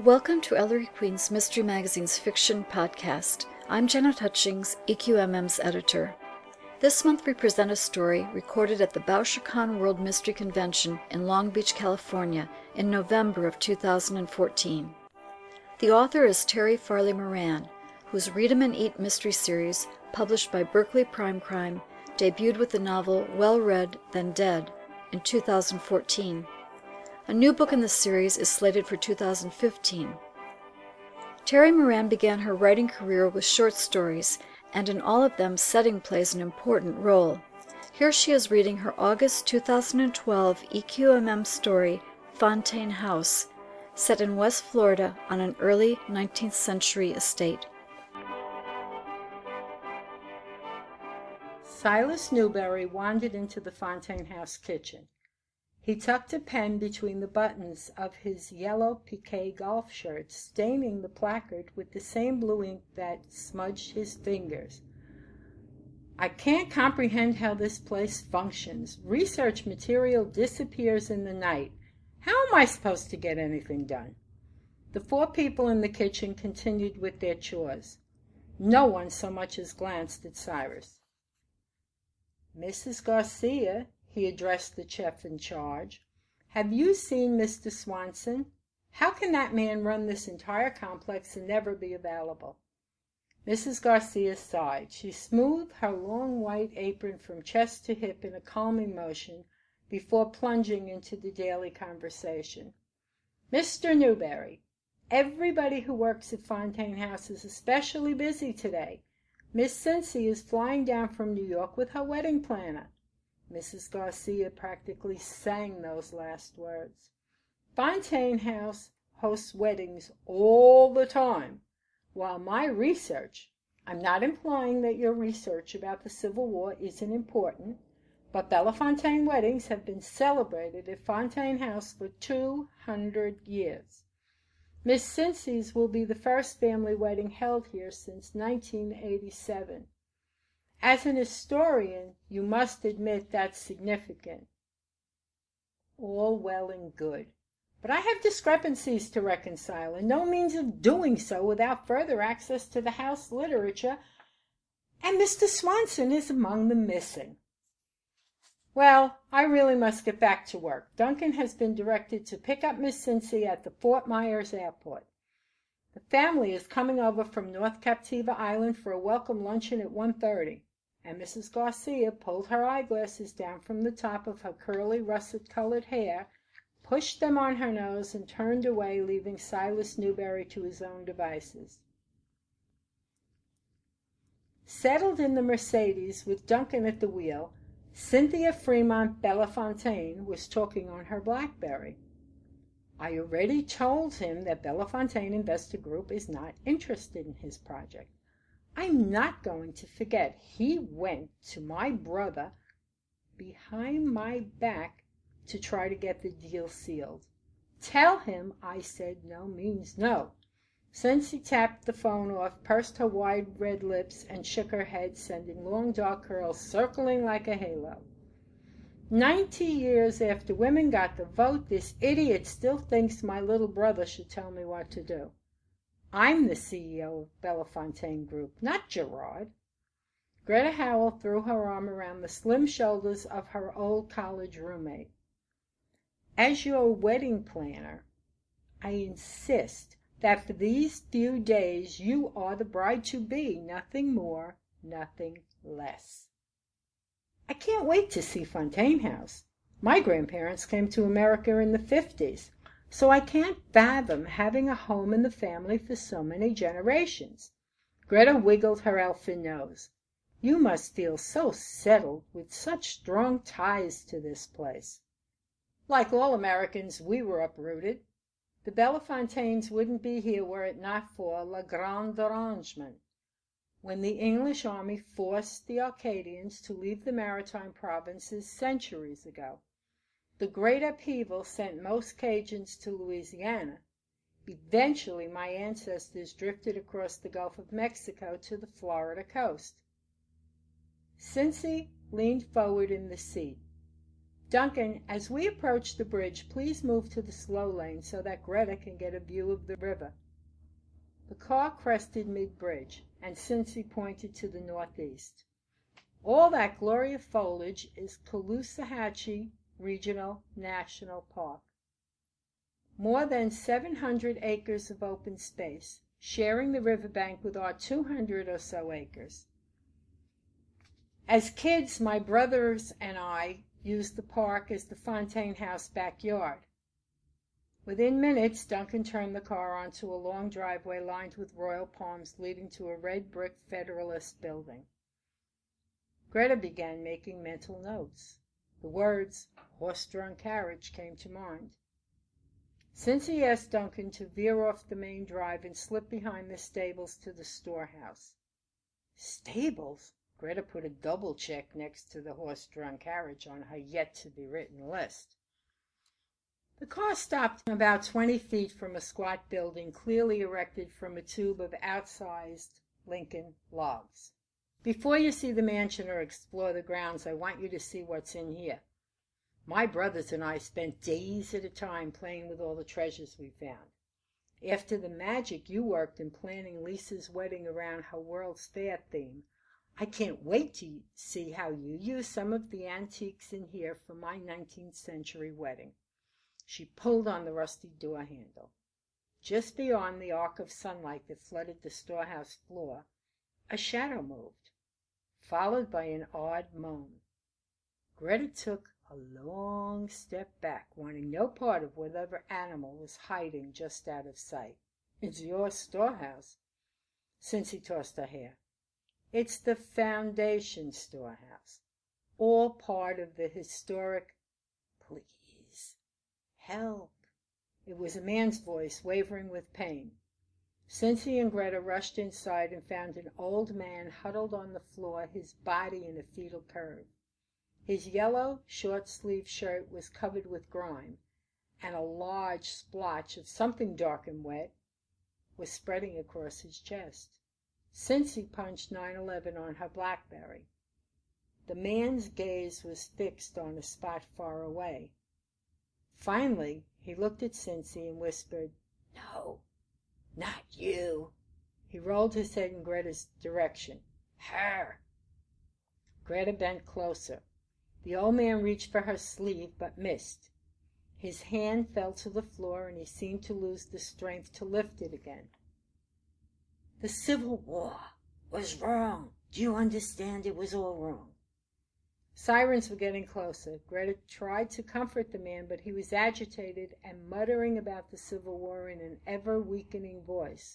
Welcome to Ellery Queen's Mystery Magazine's fiction podcast. I'm Janet Hutchings, EQMM's editor. This month we present a story recorded at the Bouchercon World Mystery Convention in Long Beach, California in November of 2014. The author is Terry Farley Moran, whose Read 'em and Eat mystery series, published by Berkeley Prime Crime, debuted with the novel Well Read, Then Dead in 2014. A new book in the series is slated for 2015. Terry Moran began her writing career with short stories, and in all of them setting plays an important role. Here she is reading her August 2012 EQMM story, Fontaine House, set in West Florida on an early 19th century estate. Silas Newberry wandered into the Fontaine House kitchen. He tucked a pen between the buttons of his yellow piqué golf shirt, staining the placard with the same blue ink that smudged his fingers. "I can't comprehend how this place functions. Research material disappears in the night. How am I supposed to get anything done?" The four people in the kitchen continued with their chores. No one so much as glanced at Cyrus. "Mrs. Garcia," he addressed the chef in charge, "have you seen Mr. Swanson? How can that man run this entire complex and never be available?" Mrs. Garcia sighed. She smoothed her long white apron from chest to hip in a calming motion before plunging into the daily conversation. "Mr. Newberry, everybody who works at Fontaine House is especially busy today. Miss Cincy is flying down from New York with her wedding planner." Mrs. Garcia practically sang those last words. "Fontaine House hosts weddings all the time, while my research, I'm not implying that your research about the Civil War isn't important, but Bellefontaine weddings have been celebrated at Fontaine House for 200 years. Miss Cincy's will be the first family wedding held here since 1987. As an historian, you must admit that's significant." All well and good. But I have discrepancies to reconcile, and no means of doing so without further access to the house literature, and Mr. Swanson is among the missing. "Well, I really must get back to work. Duncan has been directed to pick up Miss Cincy at the Fort Myers airport. The family is coming over from North Captiva Island for a welcome luncheon at 1:30. And Mrs. Garcia pulled her eyeglasses down from the top of her curly russet-colored hair, pushed them on her nose, and turned away, leaving Silas Newberry to his own devices. Settled in the Mercedes with Duncan at the wheel, Cynthia Fremont Bellefontaine was talking on her BlackBerry. "I already told him that Bellefontaine Investor Group is not interested in his project. I'm not going to forget he went to my brother behind my back to try to get the deal sealed. Tell him I said no means no." Cincy tapped the phone off, pursed her wide red lips, and shook her head, sending long dark curls circling like a halo. 90 years after women got the vote, this idiot still thinks my little brother should tell me what to do. I'm the CEO of Bellefontaine Group, not Gerard." Greta Howell threw her arm around the slim shoulders of her old college roommate. "As your wedding planner, I insist that for these few days you are the bride-to-be, nothing more, nothing less. I can't wait to see Fontaine House. My grandparents came to America in the 50s. So I can't fathom having a home in the family for so many generations." Greta wiggled her elfin nose. "You must feel so settled with such strong ties to this place." "Like all Americans, we were uprooted. The Bellefontaines wouldn't be here were it not for Le Grand Arrangement. When the English army forced the Acadians to leave the maritime provinces centuries ago, the great upheaval sent most Cajuns to Louisiana. Eventually, my ancestors drifted across the Gulf of Mexico to the Florida coast." Cincy leaned forward in the seat. Duncan, as we approach the bridge, please move to the slow lane so that Greta can get a view of the river." The car crested mid-bridge, and Cincy pointed to the northeast. "All that glorious foliage is Caloosahatchee Regional National Park. More than 700 acres of open space, sharing the riverbank with our 200 or so acres. As kids, my brothers and I used the park as the Fontaine House backyard." Within minutes, Duncan turned the car onto a long driveway lined with royal palms leading to a red brick Federalist building. Greta began making mental notes. The words "horse-drawn carriage" came to mind. Cincy asked Duncan to veer off the main drive and slip behind the stables to the storehouse. Stables? Greta put a double check next to the horse-drawn carriage on her yet-to-be-written list. The car stopped about 20 feet from a squat building clearly erected from a tube of outsized Lincoln logs. "Before you see the mansion or explore the grounds, I want you to see what's in here. My brothers and I spent days at a time playing with all the treasures we found. After the magic you worked in planning Lisa's wedding around her World's Fair theme, I can't wait to see how you use some of the antiques in here for my 19th century wedding." She pulled on the rusty door handle. Just beyond the arc of sunlight that flooded the storehouse floor, a shadow moved, followed by an odd moan. Greta took a long step back, wanting no part of whatever animal was hiding just out of sight. "It's your storehouse." Cincy tossed her hair. "It's the Foundation storehouse, all part of the historic—" "Please, help." It was a man's voice, wavering with pain. Cincy and Greta rushed inside and found an old man huddled on the floor, his body in a fetal curve. His yellow, short-sleeved shirt was covered with grime, and a large splotch of something dark and wet was spreading across his chest. Cincy punched 911 on her BlackBerry. The man's gaze was fixed on a spot far away. Finally, he looked at Cincy and whispered, "No, not you." He rolled his head in Greta's direction. "Her." Greta bent closer. The old man reached for her sleeve, but missed. His hand fell to the floor, and he seemed to lose the strength to lift it again. "The Civil War was wrong. Do you understand? It was all wrong." Sirens were getting closer. Greta tried to comfort the man, but he was agitated and muttering about the Civil War in an ever-weakening voice.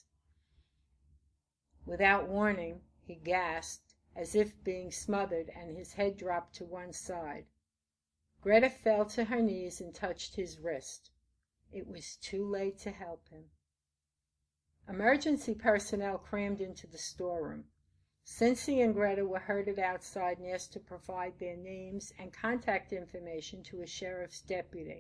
Without warning, he gasped, as if being smothered, and his head dropped to one side. Greta fell to her knees and touched his wrist. It was too late to help him. Emergency personnel crammed into the storeroom. Cincy and Greta were herded outside and asked to provide their names and contact information to a sheriff's deputy.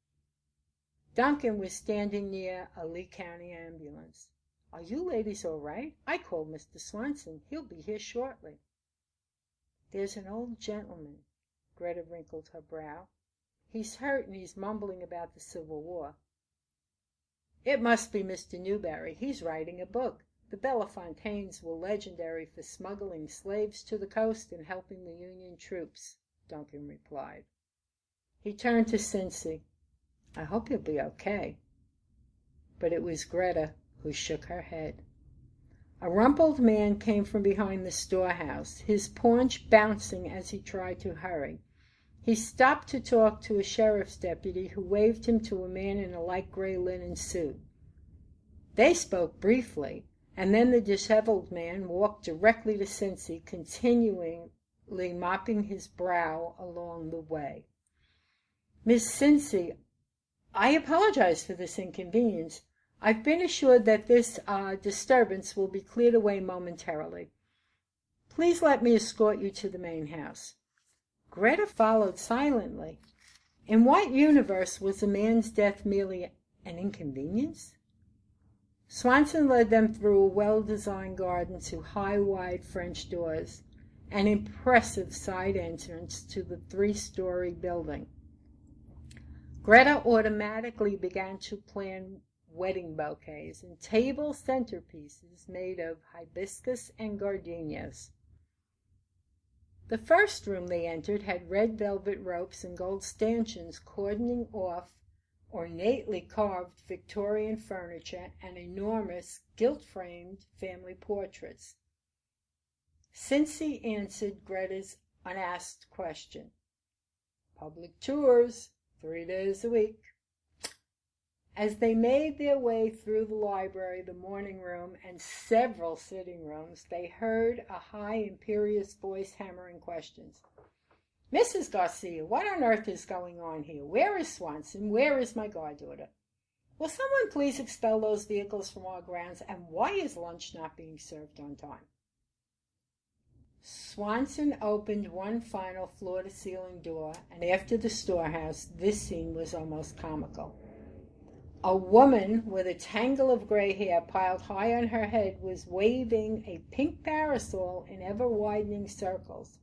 Duncan was standing near a Lee County ambulance. "Are you ladies all right? I called Mr. Swanson. He'll be here shortly." "There's an old gentleman." Greta wrinkled her brow. "He's hurt and he's mumbling about the Civil War." "It must be Mr. Newberry. He's writing a book. The Bellefontaines were legendary for smuggling slaves to the coast and helping the Union troops," Duncan replied. He turned to Cincy. "I hope you'll be okay." But it was Greta who shook her head. A rumpled man came from behind the storehouse, his paunch bouncing as he tried to hurry. He stopped to talk to a sheriff's deputy who waved him to a man in a light gray linen suit. They spoke briefly, and then the disheveled man walked directly to Cincy, continually mopping his brow along the way. "Miss Cincy, I apologize for this inconvenience. I've been assured that this disturbance will be cleared away momentarily. Please let me escort you to the main house." Greta followed silently. In what universe was a man's death merely an inconvenience? Swanson led them through a well-designed garden to high, wide French doors, an impressive side entrance to the 3-story building. Greta automatically began to plan wedding bouquets and table centerpieces made of hibiscus and gardenias. The first room they entered had red velvet ropes and gold stanchions cordoning off ornately carved Victorian furniture and enormous gilt-framed family portraits. Cincy answered Greta's unasked question. Public tours, 3 days a week. As they made their way through the library, the morning room, and several sitting rooms, they heard a high, imperious voice hammering questions. Mrs. Garcia, what on earth is going on here? Where is Swanson? Where is my goddaughter? Will someone please expel those vehicles from our grounds? And why is lunch not being served on time? Swanson opened one final floor-to-ceiling door, and after the storehouse, this scene was almost comical. A woman with a tangle of gray hair piled high on her head was waving a pink parasol in ever-widening circles.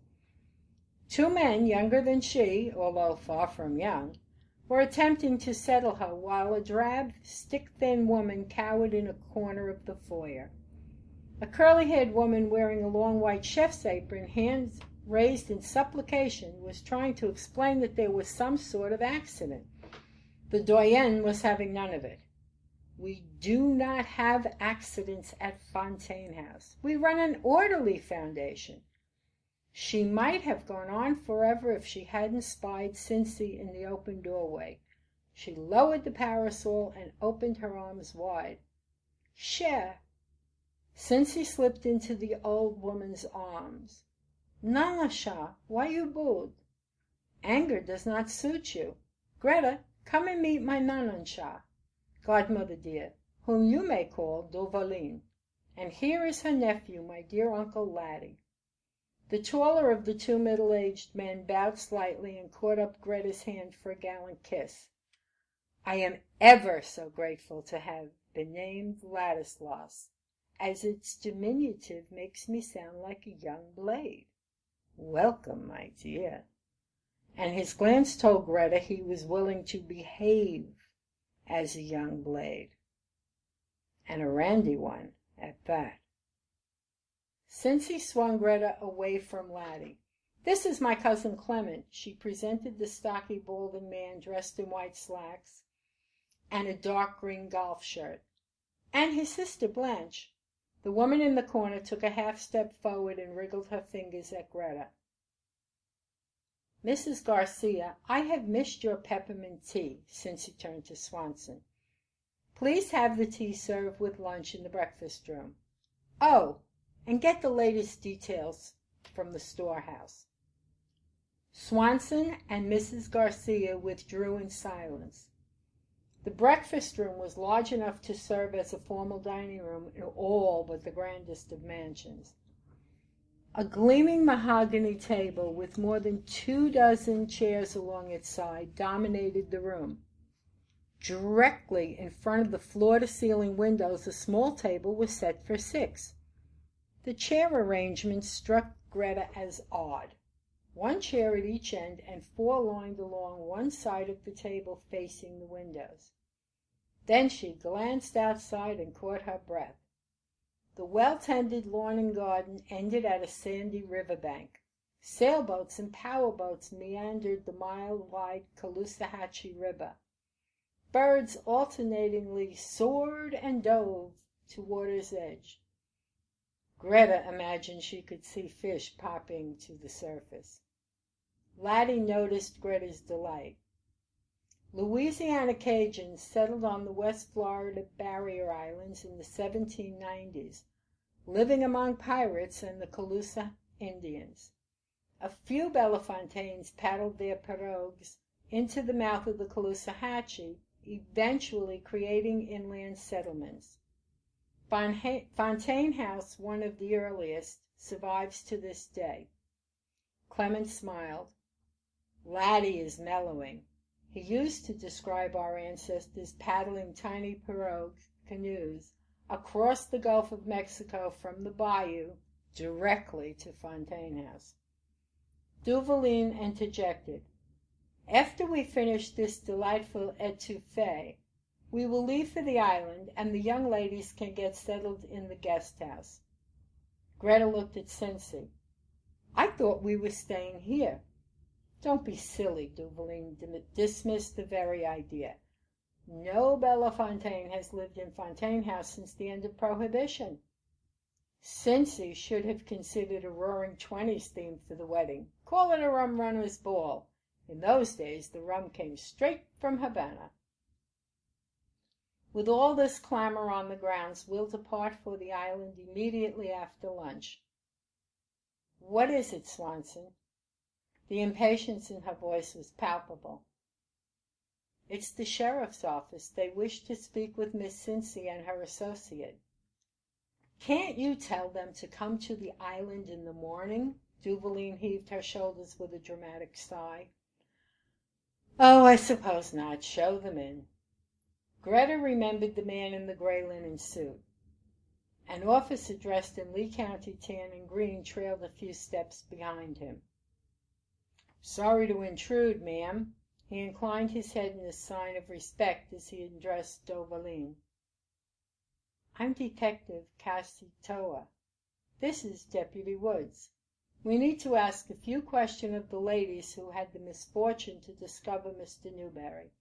2 men, younger than she, although far from young, were attempting to settle her, while a drab, stick-thin woman cowered in a corner of the foyer. A curly-haired woman wearing a long white chef's apron, hands raised in supplication, was trying to explain that there was some sort of accident. The doyenne was having none of it. We do not have accidents at Fontaine House. We run an orderly foundation. She might have gone on forever if she hadn't spied Cincy in the open doorway. She lowered the parasol and opened her arms wide. Cher. Cincy slipped into the old woman's arms. Nana, why you bowed? Anger does not suit you. Greta, come and meet my Nanansha, godmother dear, whom you may call Dovaline. And here is her nephew, my dear Uncle Laddie. The taller of the 2 middle-aged men bowed slightly and caught up Greta's hand for a gallant kiss. I am ever so grateful to have been named Ladislas, as its diminutive makes me sound like a young blade. Welcome, my dear. And his glance told Greta he was willing to behave as a young blade, and a randy one at that. Cincy swung Greta away from Laddie. This is my cousin Clement. She presented the stocky, balding man dressed in white slacks and a dark green golf shirt, and his sister Blanche. The woman in the corner took a half step forward and wriggled her fingers at Greta. Mrs. Garcia, I have missed your peppermint tea, Cincy turned to Swanson. Please have the tea served with lunch in the breakfast room. Oh, and get the latest details from the storehouse. Swanson and Mrs. Garcia withdrew in silence. The breakfast room was large enough to serve as a formal dining room in all but the grandest of mansions. A gleaming mahogany table with more than 24 chairs along its side dominated the room. Directly in front of the floor-to-ceiling windows, a small table was set for 6. The chair arrangement struck Greta as odd. 1 chair at each end and 4 lined along one side of the table facing the windows. Then she glanced outside and caught her breath. The well-tended lawn and garden ended at a sandy riverbank. Sailboats and powerboats meandered the mile-wide Caloosahatchee River. Birds alternatingly soared and dove to water's edge. Greta imagined she could see fish popping to the surface. Laddie noticed Greta's delight. Louisiana Cajuns settled on the West Florida barrier islands in the 1790s, living among pirates and the Calusa Indians. A few Bellefontaines paddled their pirogues into the mouth of the Caloosahatchee, eventually creating inland settlements. Fontaine House, one of the earliest, survives to this day. Clement smiled. Laddie is mellowing. He used to describe our ancestors paddling tiny pirogue canoes across the Gulf of Mexico from the bayou directly to Fontaine House. Duvaline interjected. After we finish this delightful étouffée, we will leave for the island, and the young ladies can get settled in the guest house." Greta looked at Cincy. "I thought we were staying here." "Don't be silly," Duvaline dismissed the very idea. "No Bellefontaine has lived in Fontaine House since the end of Prohibition. Cincy should have considered a Roaring Twenties theme for the wedding. Call it a Rum Runner's Ball. In those days the rum came straight from Havana." With all this clamor on the grounds, we'll depart for the island immediately after lunch. "What is it, Swanson?" The impatience in her voice was palpable. "It's the sheriff's office. They wish to speak with Miss Cincy and her associate." "Can't you tell them to come to the island in the morning?" Duvaline heaved her shoulders with a dramatic sigh. "Oh, I suppose not. Show them in." Greta remembered the man in the gray linen suit. An officer dressed in Lee County tan and green trailed a few steps behind him. "Sorry to intrude, ma'am." He inclined his head in a sign of respect as he addressed Duvaline. "I'm Detective Casitoa. This is Deputy Woods. We need to ask a few questions of the ladies who had the misfortune to discover Mr. Newberry."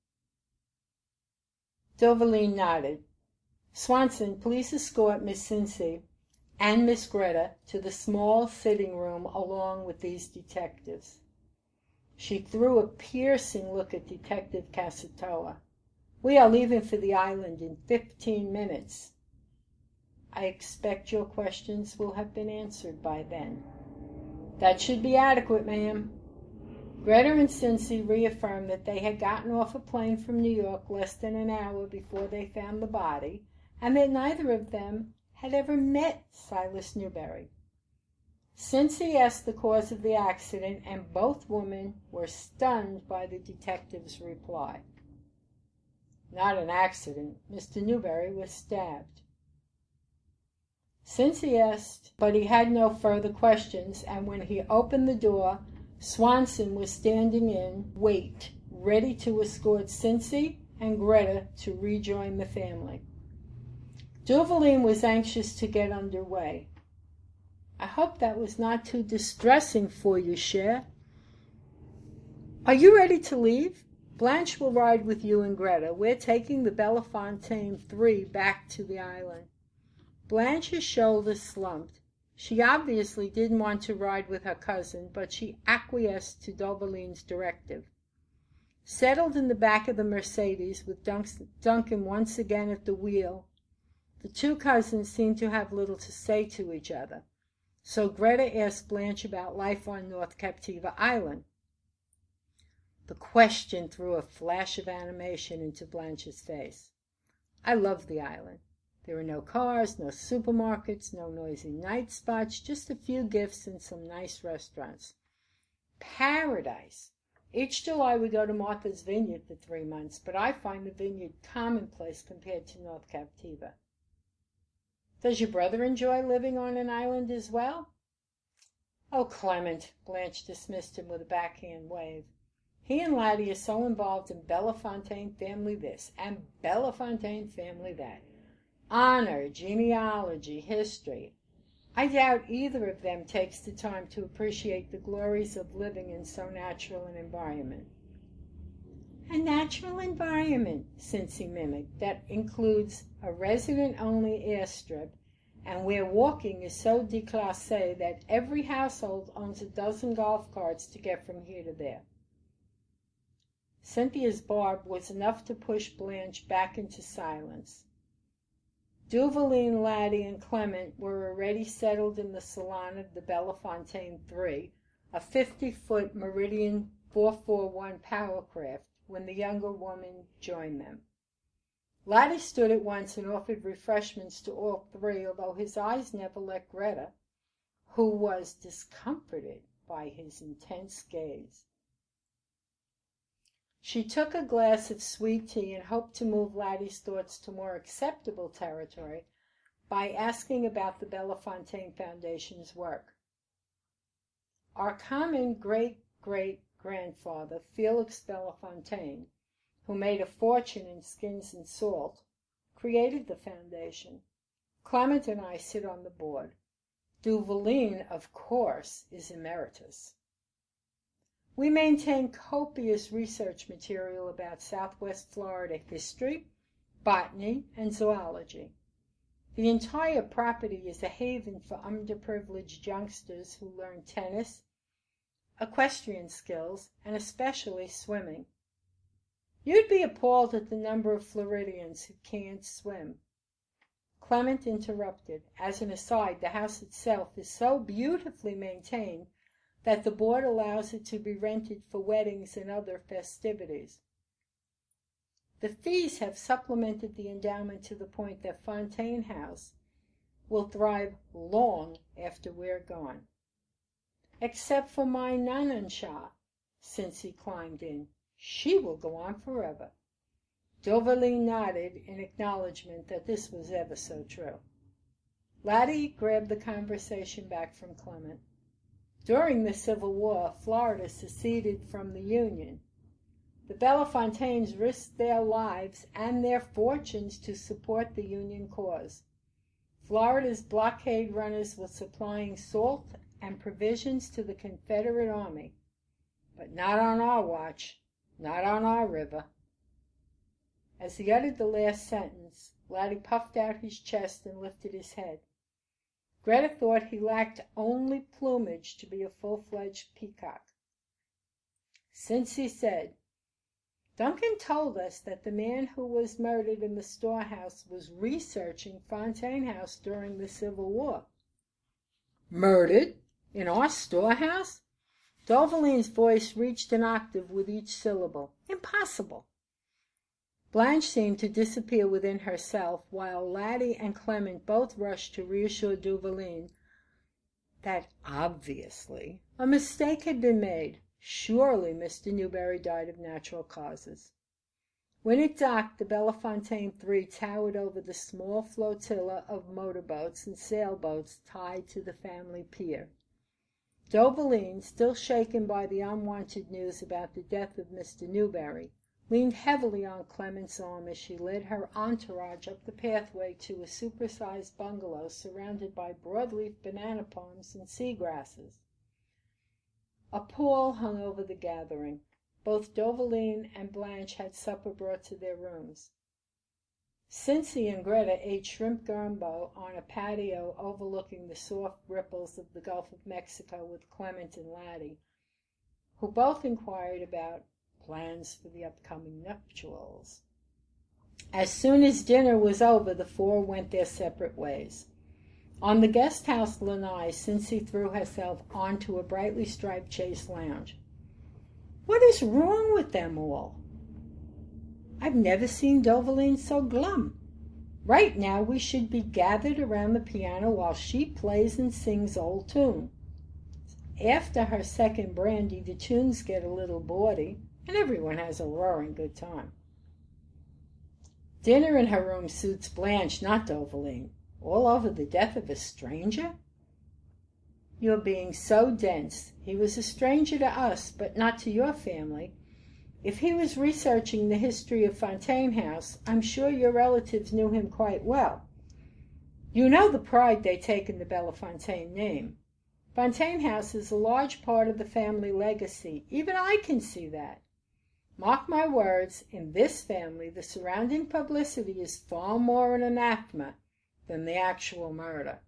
Duvaline nodded. "Swanson, please escort Miss Cincy and Miss Greta to the small sitting room along with these detectives." She threw a piercing look at Detective Casitoa. "We are leaving for the island in 15 minutes. I expect your questions will have been answered by then." "That should be adequate, ma'am." Greta and Cincy reaffirmed that they had gotten off a plane from New York less than an hour before they found the body, and that neither of them had ever met Silas Newberry. Cincy asked the cause of the accident, and both women were stunned by the detective's reply. "Not an accident. Mr. Newberry was stabbed." Cincy asked, but he had no further questions, and when he opened the door, Swanson was standing in wait, ready to escort Cincy and Greta to rejoin the family. Duvaline was anxious to get under way. "I hope that was not too distressing for you, cher. Are you ready to leave? Blanche will ride with you and Greta. We're taking the Bellefontaine 3 back to the island." Blanche's shoulders slumped. She obviously didn't want to ride with her cousin, but she acquiesced to Duvaline's directive. Settled in the back of the Mercedes, with Duncan once again at the wheel, the two cousins seemed to have little to say to each other. So Greta asked Blanche about life on North Captiva Island. The question threw a flash of animation into Blanche's face. "I love the island. There are no cars, no supermarkets, no noisy night spots, just a few gifts and some nice restaurants. Paradise! Each July we go to Martha's Vineyard for 3 months, but I find the vineyard commonplace compared to North Captiva." "Does your brother enjoy living on an island as well?" "Oh, Clement!" Blanche dismissed him with a backhand wave. "He and Laddie are so involved in Bellefontaine family this and Bellefontaine family that. Honor, genealogy, history. I doubt either of them takes the time to appreciate the glories of living in so natural an environment." "A natural environment," Cincy mimicked, "that includes a resident-only airstrip, and where walking is so déclassé that every household owns a dozen golf carts to get from here to there." Cynthia's barb was enough to push Blanche back into silence. Duvaline, Laddie, and Clement were already settled in the salon of the Bellefontaine 3, a 50-foot Meridian 441 powercraft, when the younger woman joined them. Laddie stood at once and offered refreshments to all three, although his eyes never left Greta, who was discomforted by his intense gaze. She took a glass of sweet tea and hoped to move Laddie's thoughts to more acceptable territory by asking about the Bellefontaine Foundation's work. "Our common grandfather, Felix Bellefontaine, who made a fortune in skins and salt, created the foundation. Clement and I sit on the board. Duvallin, of course, is emeritus. We maintain copious research material about Southwest Florida history, botany, and zoology. The entire property is a haven for underprivileged youngsters who learn tennis, equestrian skills, and especially swimming. You'd be appalled at the number of Floridians who can't swim. Clement interrupted. As an aside, the house itself is so beautifully maintained that the board allows it to be rented for weddings and other festivities. The fees have supplemented the endowment to the point that Fontaine House will thrive long after we're gone. Except for my Nanansha, since he climbed in. She will go on forever. Duvallin nodded in acknowledgment that this was ever so true. Laddie grabbed the conversation back from Clement. During the Civil War, Florida seceded from the Union. The Bellefontaines risked their lives and their fortunes to support the Union cause. Florida's blockade runners were supplying salt and provisions to the Confederate Army. But not on our watch, not on our river. As he uttered the last sentence, Laddie puffed out his chest and lifted his head. Greta thought he lacked only plumage to be a full-fledged peacock. Since he said, "Duncan told us that the man who was murdered in the storehouse was researching Fontaine House during the Civil War." "Murdered? In our storehouse?" Dovalin's voice reached an octave with each syllable. "Impossible." Blanche seemed to disappear within herself, while Laddie and Clement both rushed to reassure Duvallin that, obviously, a mistake had been made. Surely Mr. Newberry died of natural causes. When it docked, the Bellefontaine Three towered over the small flotilla of motorboats and sailboats tied to the family pier. Duvallin, still shaken by the unwanted news about the death of Mr. Newberry, leaned heavily on Clement's arm as she led her entourage up the pathway to a supersized bungalow surrounded by broadleaf banana palms and seagrasses. A pall hung over the gathering. Both Duvallin and Blanche had supper brought to their rooms. Cincy and Greta ate shrimp gumbo on a patio overlooking the soft ripples of the Gulf of Mexico with Clement and Laddie, who both inquired about plans for the upcoming nuptials. As soon as dinner was over, the four went their separate ways. On the guest house lanai, Cincy threw herself onto a brightly striped chaise lounge. "What is wrong with them all? I've never seen Duvallin so glum. Right now we should be gathered around the piano while she plays and sings old tunes. After her second brandy, the tunes get a little bawdy, and everyone has a roaring good time." "Dinner in her room suits Blanche, not Duvallin. All over the death of a stranger?" "You're being so dense. He was a stranger to us, but not to your family. If he was researching the history of Fontaine House, I'm sure your relatives knew him quite well. You know the pride they take in the Bellefontaine name. Fontaine House is a large part of the family legacy. Even I can see that. Mark my words, in this family the surrounding publicity is far more an anathema than the actual murder."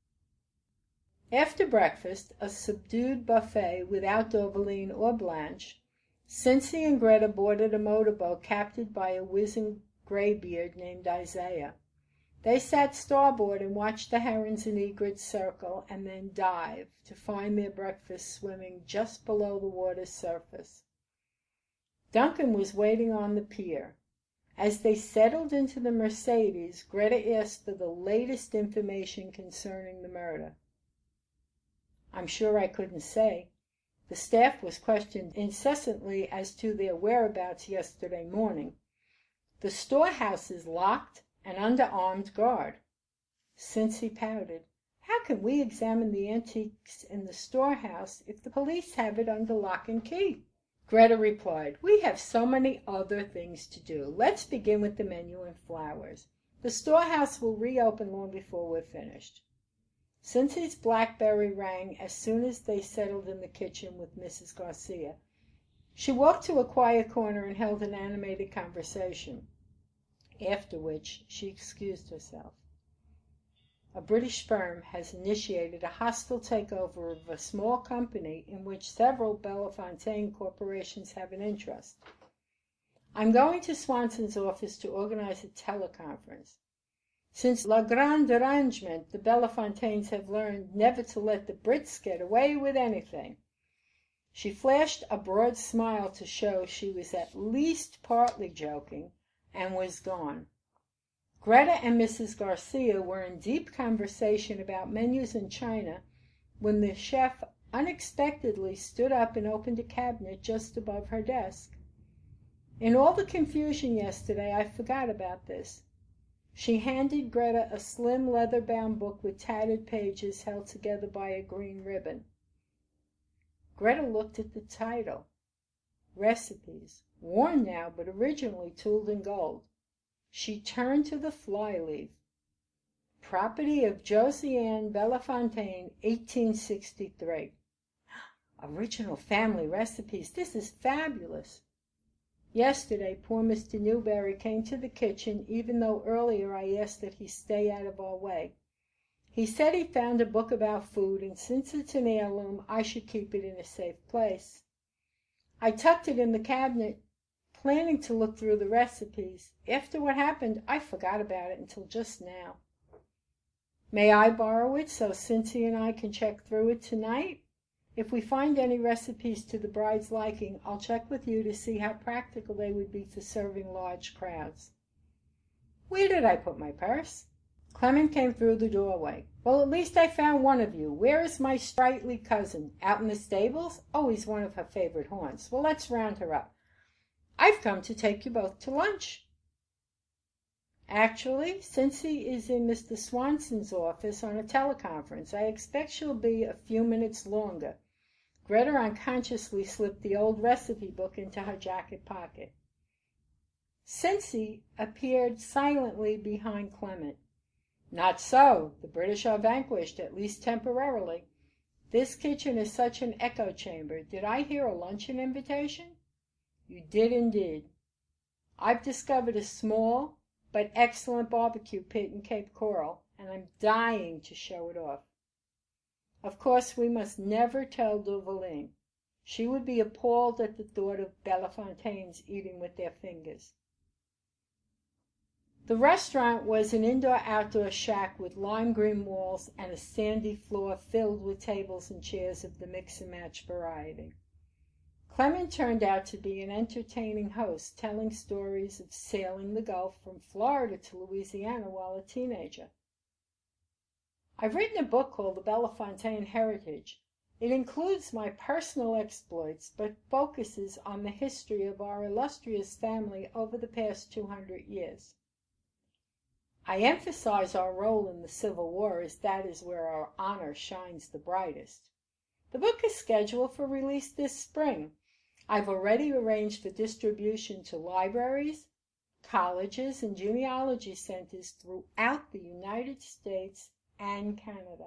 After breakfast, a subdued buffet without Duvallin or Blanche, Cincy and Greta boarded a motorboat captained by a wizened graybeard named Isaiah. They sat starboard and watched the herons and egrets circle and then dive to find their breakfast swimming just below the water's surface. Duncan was waiting on the pier. As they settled into the Mercedes, Greta asked for the latest information concerning the murder. "I'm sure I couldn't say. The staff was questioned incessantly as to their whereabouts yesterday morning. The storehouse is locked and under armed guard." Cincy pouted. "How can we examine the antiques in the storehouse if the police have it under lock and key?" Greta replied, "We have so many other things to do. Let's begin with the menu and flowers. The storehouse will reopen long before we're finished." Cynthia's BlackBerry rang as soon as they settled in the kitchen with Mrs. Garcia. She walked to a quiet corner and held an animated conversation, after which she excused herself. A British firm has initiated a hostile takeover of a small company in which several Bellefontaine corporations have an interest. I'm going to Swanson's office to organize a teleconference. Since Le Grand Arrangement, the Bellefontaines have learned never to let the Brits get away with anything. She flashed a broad smile to show she was at least partly joking, and was gone. Greta and Mrs. Garcia were in deep conversation about menus in China when the chef unexpectedly stood up and opened a cabinet just above her desk. In all the confusion yesterday, I forgot about this. She handed Greta a slim leather-bound book with tattered pages held together by a green ribbon. Greta looked at the title. Recipes, worn now but originally tooled in gold. She turned to the flyleaf. Property of Josiane Bellefontaine, 1863. Original family recipes. This is fabulous. Yesterday, poor Mr. Newberry came to the kitchen, even though earlier I asked that he stay out of our way. He said he found a book about food, and since it's an heirloom, I should keep it in a safe place. I tucked it in the cabinet, planning to look through the recipes. After what happened, I forgot about it until just now. May I borrow it so Cynthia and I can check through it tonight? If we find any recipes to the bride's liking, I'll check with you to see how practical they would be for serving large crowds. Where did I put my purse? Clement came through the doorway. Well, at least I found one of you. Where is my sprightly cousin? Out in the stables? Always one of her favorite haunts. Well, let's round her up. I've come to take you both to lunch. Actually, Cynthia is in Mr. Swanson's office on a teleconference. I expect she'll be a few minutes longer. Greta unconsciously slipped the old recipe book into her jacket pocket. Cynthia appeared silently behind Clement. Not so. The British are vanquished, at least temporarily. This kitchen is such an echo chamber. Did I hear a luncheon invitation? You did indeed. I've discovered a small but excellent barbecue pit in Cape Coral, and I'm dying to show it off. Of course, we must never tell Duvaline. She would be appalled at the thought of Bellefontaines eating with their fingers. The restaurant was an indoor-outdoor shack with lime green walls and a sandy floor filled with tables and chairs of the mix-and-match variety. Clement turned out to be an entertaining host, telling stories of sailing the Gulf from Florida to Louisiana while a teenager. I've written a book called The Bellefontaine Heritage. It includes my personal exploits, but focuses on the history of our illustrious family over the past 200 years. I emphasize our role in the Civil War, as that is where our honor shines the brightest. The book is scheduled for release this spring. I've already arranged for distribution to libraries, colleges, and genealogy centers throughout the United States and Canada.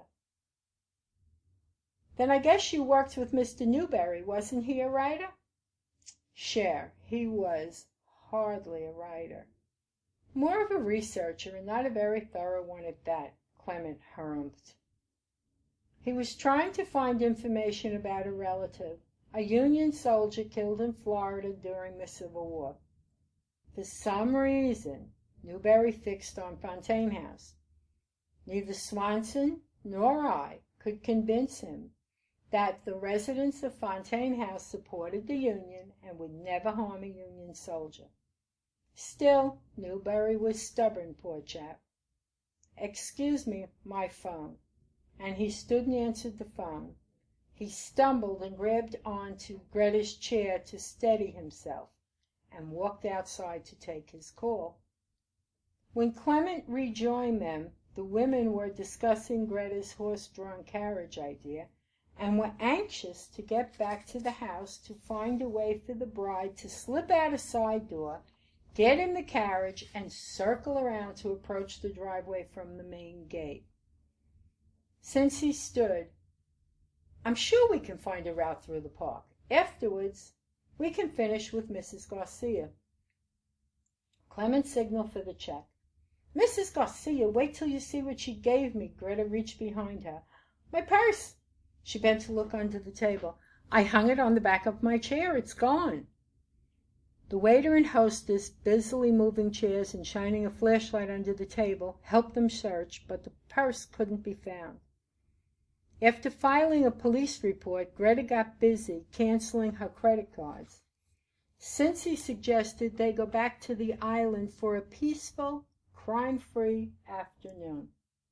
Then I guess you worked with Mr. Newberry. Wasn't he a writer? Cher, he was hardly a writer. More of a researcher, and not a very thorough one at that, Clement harumphed. He was trying to find information about a relative, a Union soldier killed in Florida during the Civil War. For some reason, Newberry fixed on Fontaine House. Neither Swanson nor I could convince him that the residents of Fontaine House supported the Union and would never harm a Union soldier. Still, Newberry was stubborn, poor chap. Excuse me, my phone. And he stood and answered the phone. He stumbled and grabbed onto Greta's chair to steady himself, and walked outside to take his call. When Clement rejoined them, the women were discussing Greta's horse-drawn carriage idea, and were anxious to get back to the house to find a way for the bride to slip out a side door, get in the carriage, and circle around to approach the driveway from the main gate. Cincy stood. "I'm sure we can find a route through the park. Afterwards, we can finish with Mrs. Garcia." Clement signaled for the check. "Mrs. Garcia, wait till you see what she gave me." Greta reached behind her. "My purse." She bent to look under the table. "I hung it on the back of my chair. It's gone." The waiter and hostess, busily moving chairs and shining a flashlight under the table, helped them search, but the purse couldn't be found. After filing a police report, Greta got busy canceling her credit cards. Cincy suggested they go back to the island for a peaceful, crime-free afternoon.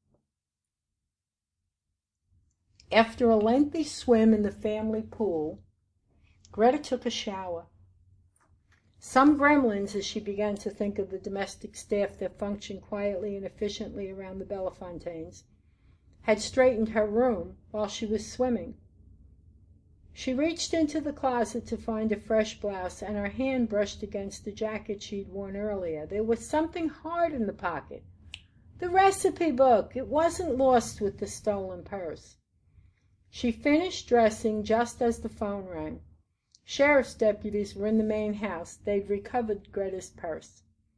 After a lengthy swim in the family pool, Greta took a shower. Some gremlins, as she began to think of the domestic staff that functioned quietly and efficiently around the Belafontaines, had straightened her room while she was swimming. She reached into the closet to find a fresh blouse, and her hand brushed against the jacket she'd worn earlier. There was something hard in the pocket. The recipe book. It wasn't lost with the stolen purse. She finished dressing just as the phone rang. Sheriff's deputies were in the main house. They'd recovered Greta's purse.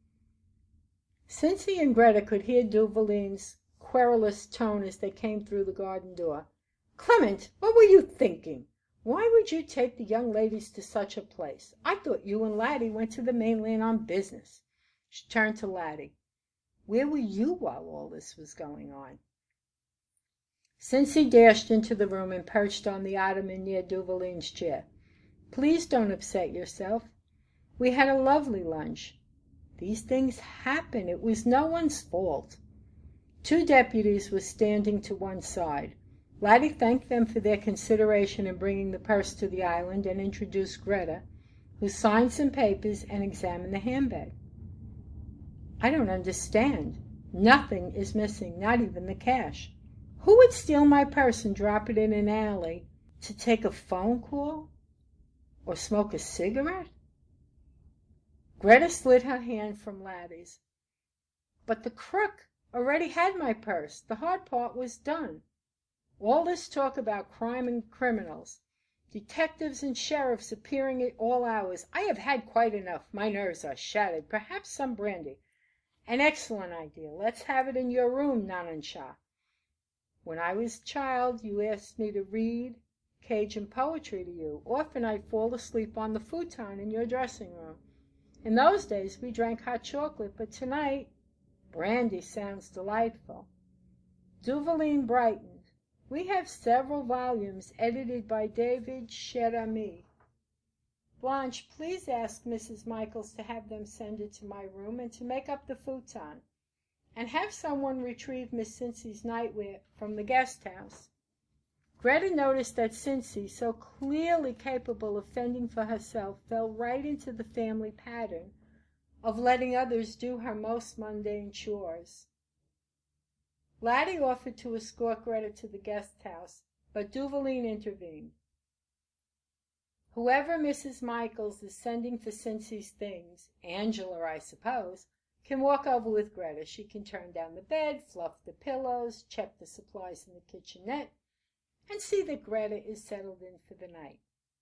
Cincy and Greta could hear Duvaline's querulous tone as they came through the garden door. "Clement, what were you thinking? Why would you take the young ladies to such a place? I thought you and Laddie went to the mainland on business." She turned to Laddie. "Where were you while all this was going on?" Cincy dashed into the room and perched on the ottoman near Duvaline's chair. "Please don't upset yourself. We had a lovely lunch. These things happen. It was no one's fault." Two deputies were standing to one side. Laddie thanked them for their consideration in bringing the purse to the island and introduced Greta, who signed some papers and examined the handbag. "I don't understand. Nothing is missing, not even the cash. Who would steal my purse and drop it in an alley to take a phone call or smoke a cigarette?" Greta slid her hand from Laddie's. "But the crook already had my purse. The hard part was done. All this talk about crime and criminals, detectives and sheriffs appearing at all hours. I have had quite enough. My nerves are shattered. Perhaps some brandy." "An excellent idea. Let's have it in your room, Nanan Shah. When I was a child, you asked me to read Cajun poetry to you. Often I'd fall asleep on the futon in your dressing room. In those days we drank hot chocolate, but tonight brandy sounds delightful." Duvaline brightened. "We have several volumes edited by David Cherami. Blanche, please ask Mrs. Michaels to have them send it to my room and to make up the futon. And have someone retrieve Miss Cincy's nightwear from the guest house." Greta noticed that Cincy, so clearly capable of fending for herself, fell right into the family pattern of letting others do her most mundane chores. Laddie offered to escort Greta to the guest house, but Duvaline intervened. "Whoever Mrs. Michaels is sending for Cincy's things, Angela, I suppose, can walk over with Greta. She can turn down the bed, fluff the pillows, check the supplies in the kitchenette, and see that Greta is settled in for the night."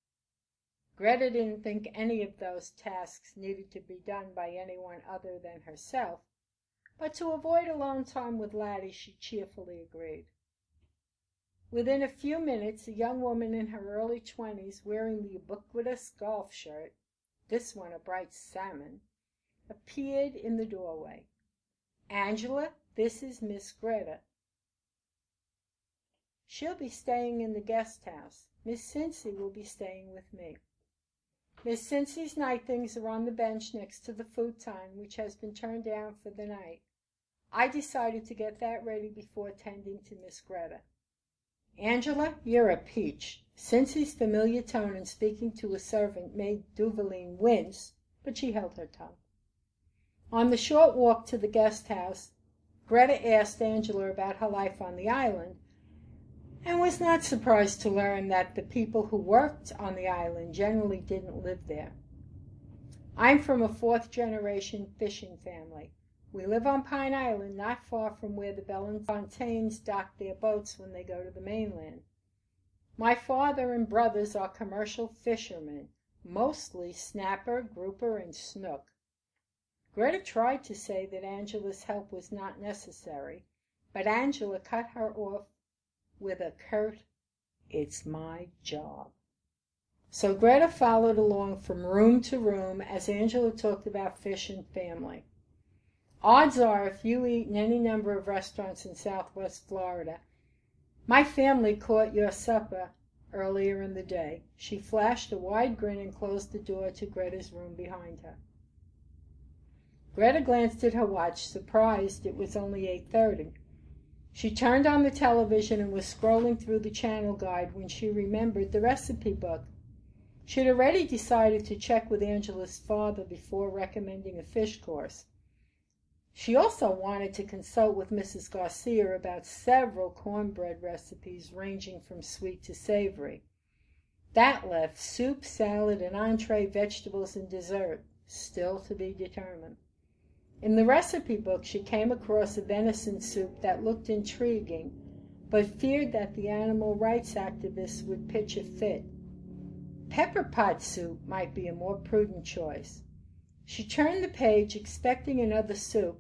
Greta didn't think any of those tasks needed to be done by anyone other than herself, but to avoid alone time with Laddie, she cheerfully agreed. Within a few minutes, a young woman in her early 20s, wearing the ubiquitous golf shirt, this one a bright salmon, appeared in the doorway. "Angela, this is Miss Greta. She'll be staying in the guest house. Miss Cincy will be staying with me. Miss Cincy's night things are on the bench next to the futon, which has been turned down for the night. I decided to get that ready before tending to Miss Greta. Angela, you're a peach." Cincy's familiar tone in speaking to a servant made Duvaline wince, but she held her tongue. On the short walk to the guest house, Greta asked Angela about her life on the island, and was not surprised to learn that the people who worked on the island generally didn't live there. I'm from a fourth-generation fishing family. We live on Pine Island, not far from where the Bellefontaines dock their boats when they go to the mainland. My father and brothers are commercial fishermen, mostly snapper, grouper, and snook. Greta tried to say that Angela's help was not necessary, but Angela cut her off with a curt, "It's my job." So Greta followed along from room to room as Angela talked about fish and family. Odds are, if you eat in any number of restaurants in Southwest Florida, my family caught your supper earlier in the day. She flashed a wide grin and closed the door to Greta's room behind her. Greta glanced at her watch, surprised it was only 8:30. She turned on the television and was scrolling through the channel guide when she remembered the recipe book. She had already decided to check with Angela's father before recommending a fish course. She also wanted to consult with Mrs. Garcia about several cornbread recipes ranging from sweet to savory. That left soup, salad, and entree, vegetables, and dessert, still to be determined. In the recipe book, she came across a venison soup that looked intriguing, but feared that the animal rights activists would pitch a fit. Pepper pot soup might be a more prudent choice. She turned the page, expecting another soup.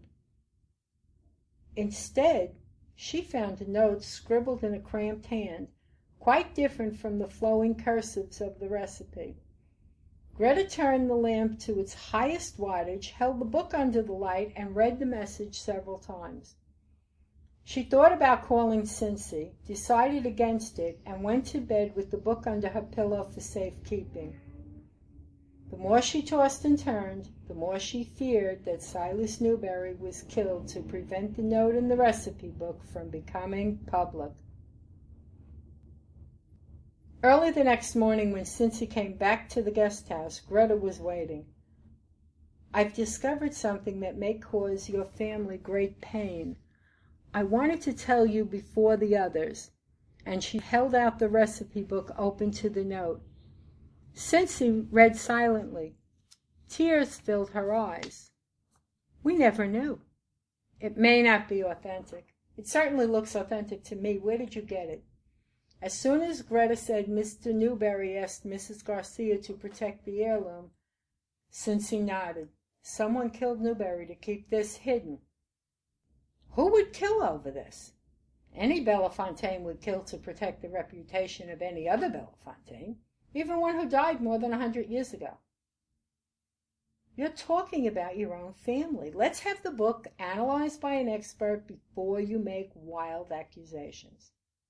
Instead, she found a note scribbled in a cramped hand, quite different from the flowing cursives of the recipe. Greta turned the lamp to its highest wattage, held the book under the light, and read the message several times. She thought about calling Cincy, decided against it, and went to bed with the book under her pillow for safekeeping. The more she tossed and turned, the more she feared that Silas Newberry was killed to prevent the note in the recipe book from becoming public. Early the next morning, when Cincy came back to the guest house, Greta was waiting. "I've discovered something that may cause your family great pain. I wanted to tell you before the others," and she held out the recipe book open to the note. Cincy read silently. Tears filled her eyes. "We never knew." "It may not be authentic. It certainly looks authentic to me. Where did you get it?" As soon as Greta said Mr. Newberry asked Mrs. Garcia to protect the heirloom, Cincy nodded. "Someone killed Newberry to keep this hidden." "Who would kill over this?" "Any Bellefontaine would kill to protect the reputation of any other Bellefontaine, even one who died more than 100 years ago." "You're talking about your own family. Let's have the book analyzed by an expert before you make wild accusations."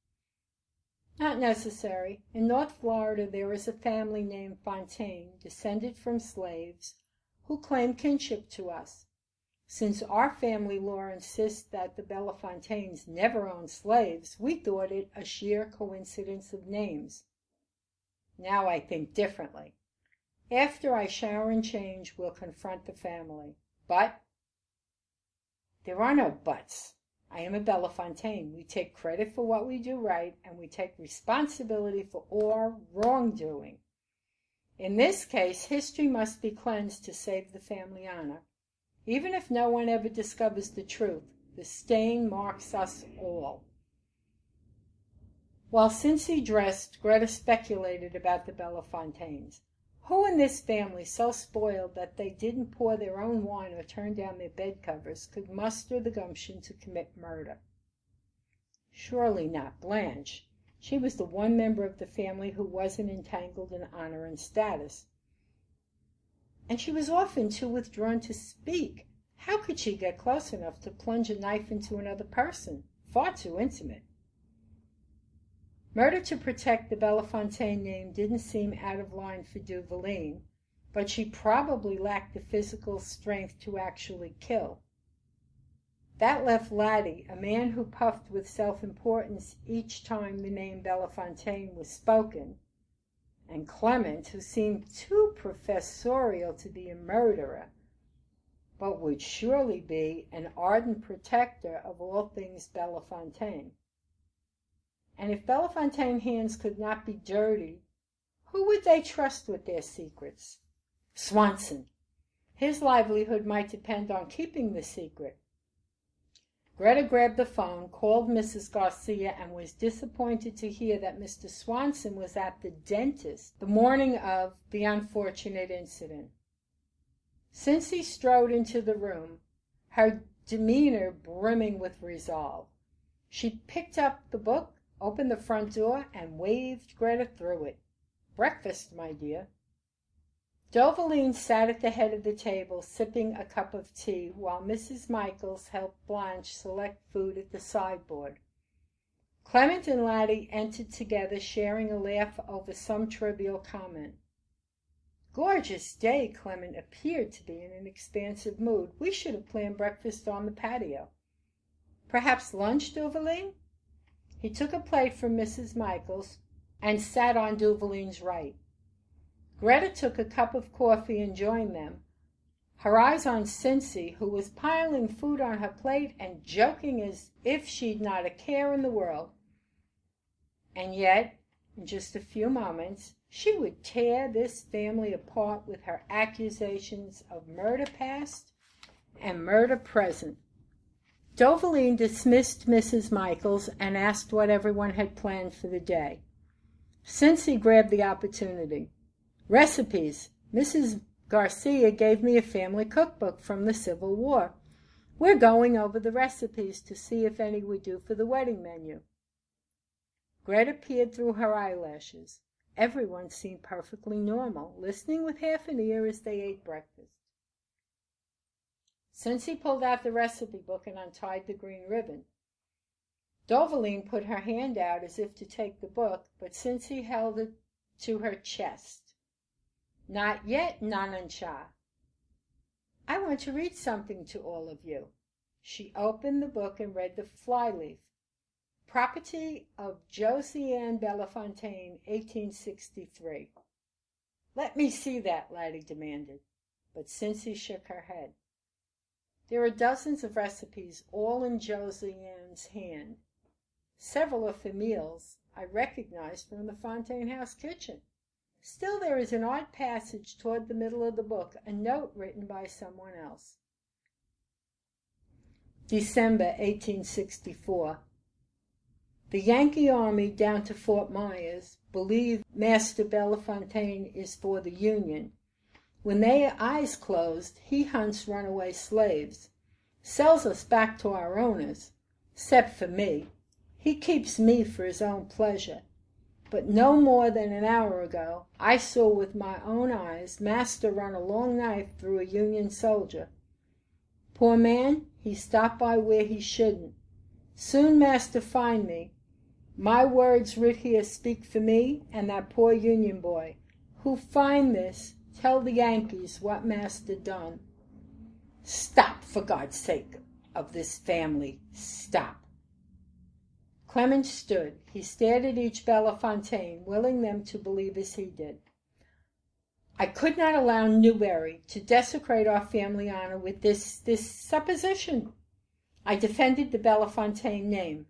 "Not necessary. In North Florida there is a family named Fontaine, descended from slaves, who claim kinship to us. Since our family law insists that the Bellefontaines never owned slaves, we thought it a sheer coincidence of names. Now I think differently. After I shower and change, we'll confront the family. But—" "There are no buts. I am a Bellefontaine. We take credit for what we do right, and we take responsibility for all wrongdoing. In this case, history must be cleansed to save the family honor. Even if no one ever discovers the truth, the stain marks us all." While Cincy dressed, Greta speculated about the Bellefontaines. Who in this family, so spoiled that they didn't pour their own wine or turn down their bed covers, could muster the gumption to commit murder? Surely not Blanche. She was the one member of the family who wasn't entangled in honor and status. And she was often too withdrawn to speak. How could she get close enough to plunge a knife into another person? Far too intimate. Murder to protect the Bellefontaine name didn't seem out of line for Duvallene, but she probably lacked the physical strength to actually kill. That left Laddie, a man who puffed with self-importance each time the name Bellefontaine was spoken, and Clement, who seemed too professorial to be a murderer, but would surely be an ardent protector of all things Bellefontaine. And if Bellefontaine hands could not be dirty, who would they trust with their secrets? Swanson. His livelihood might depend on keeping the secret. Greta grabbed the phone, called Mrs. Garcia, and was disappointed to hear that Mr. Swanson was at the dentist the morning of the unfortunate incident. Cincy strode into the room, her demeanor brimming with resolve. She picked up the book, opened the front door, and waved Greta through it. "Breakfast, my dear." Dovaline sat at the head of the table, sipping a cup of tea, while Mrs. Michaels helped Blanche select food at the sideboard. Clement and Laddie entered together, sharing a laugh over some trivial comment. "Gorgeous day." Clement appeared to be in an expansive mood. "We should have planned breakfast on the patio." "Perhaps lunch, Dovaline?" He took a plate from Mrs. Michaels and sat on Duvaline's right. Greta took a cup of coffee and joined them, her eyes on Cincy, who was piling food on her plate and joking as if she'd not a care in the world. And yet, in just a few moments, she would tear this family apart with her accusations of murder past and murder present. Dovaline dismissed Mrs. Michaels and asked what everyone had planned for the day. Cincy grabbed the opportunity. "Recipes. Mrs. Garcia gave me a family cookbook from the Civil War. We're going over the recipes to see if any would do for the wedding menu." Greta peered through her eyelashes. Everyone seemed perfectly normal, listening with half an ear as they ate breakfast. Cincy pulled out the recipe book and untied the green ribbon. Dovaline put her hand out as if to take the book, but Cincy held it to her chest. "Not yet, Nanancha. I want to read something to all of you." She opened the book and read the flyleaf. "Property of Josiane Bellefontaine, 1863. "Let me see that," Laddie demanded, but Cincy shook her head. "There are dozens of recipes, all in Josiane's hand. Several are for meals I recognized from the Fontaine House kitchen. Still, there is an odd passage toward the middle of the book, a note written by someone else. December 1864. The Yankee army down to Fort Myers believe Master Bellefontaine is for the Union. When their eyes closed, he hunts runaway slaves, sells us back to our owners, except for me. He keeps me for his own pleasure. But no more than an hour ago, I saw with my own eyes Master run a long knife through a Union soldier. Poor man, he stopped by where he shouldn't. Soon Master find me. My words writ here speak for me and that poor Union boy. Who find this, tell the Yankees what Master done." "Stop, for God's sake of this family, stop." Clement stood. He stared at each Bellefontaine, willing them to believe as he did. "I could not allow Newberry to desecrate our family honor with this supposition. I defended the Bellefontaine name."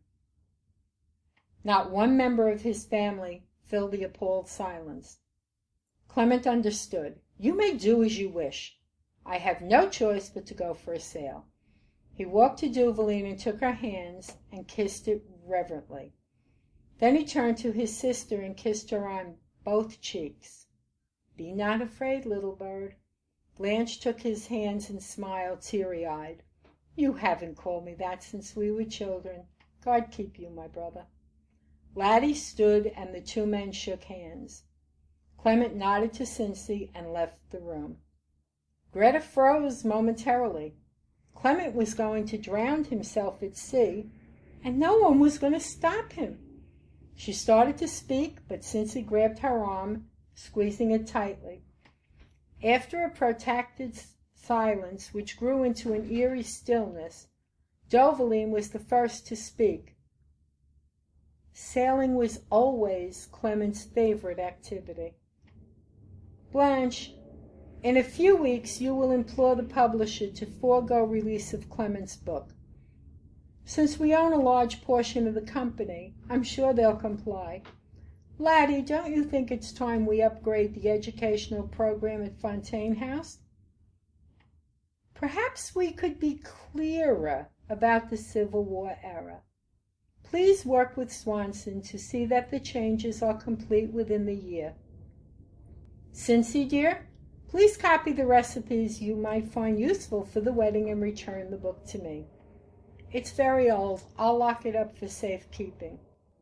Not one member of his family filled the appalled silence. Clement understood. "You may do as you wish. I have no choice but to go for a sail." He walked to Dovaline and took her hands and kissed it reverently. Then he turned to his sister and kissed her on both cheeks. "Be not afraid, little bird." Blanche took his hands and smiled, teary-eyed. "You haven't called me that since we were children. God keep you, my brother." Laddie stood and the two men shook hands. Clement nodded to Cincy and left the room. Greta froze momentarily. Clement was going to drown himself at sea, and no one was going to stop him. She started to speak, but Cincy grabbed her arm, squeezing it tightly. After a protracted silence, which grew into an eerie stillness, Dovaline was the first to speak. Sailing was always Clement's favorite activity. "Blanche, in a few weeks you will implore the publisher to forego release of Clement's book. Since we own a large portion of the company, I'm sure they'll comply. Laddie, don't you think it's time we upgrade the educational program at Fontaine House? Perhaps we could be clearer about the Civil War era. Please work with Swanson to see that the changes are complete within the year. Cincy, dear, please copy the recipes you might find useful for the wedding and return the book to me. It's very old. I'll lock it up for safekeeping.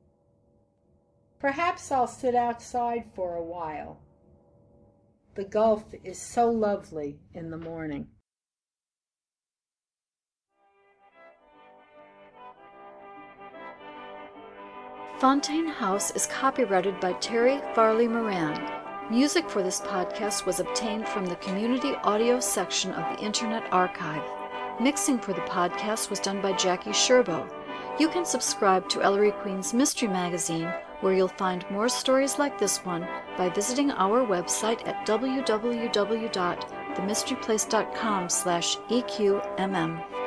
Perhaps I'll sit outside for a while. The Gulf is so lovely in the morning. Fontaine House is copyrighted by Terry Farley Moran. Music for this podcast was obtained from the community audio section of the Internet Archive. Mixing for the podcast was done by Jackie Sherbo. You can subscribe to Ellery Queen's Mystery Magazine, where you'll find more stories like this one by visiting our website at www.themysteryplace.com/EQMM.